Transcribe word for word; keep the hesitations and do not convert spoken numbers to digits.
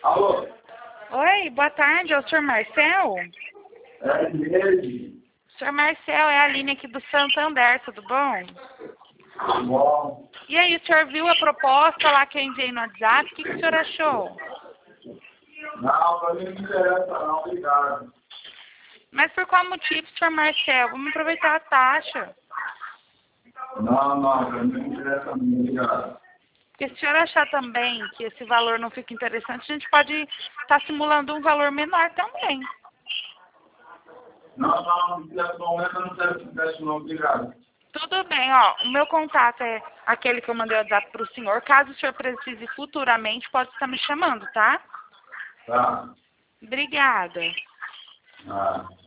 Alô? Oi, boa tarde, é o senhor Marcel? É mesmo? senhor Marcel, é a Aline aqui do Santander, tudo bom? Tudo bom? E aí, o senhor viu a proposta lá que eu enviei no WhatsApp? O que, que o senhor achou? Não, pra mim não interessa não, obrigado. Mas por qual motivo, senhor Marcel? Vamos aproveitar a taxa. Não, não, pra mim não interessa não, obrigado. Porque se o senhor achar também que esse valor não fica interessante, a gente pode estar simulando um valor menor também. Não, não, nesse momento eu não quero que teste não, obrigado. Tudo bem, ó. O meu contato é aquele que eu mandei o WhatsApp para o senhor. Caso o senhor precise futuramente, pode estar me chamando, tá? Tá. Obrigada. Ah.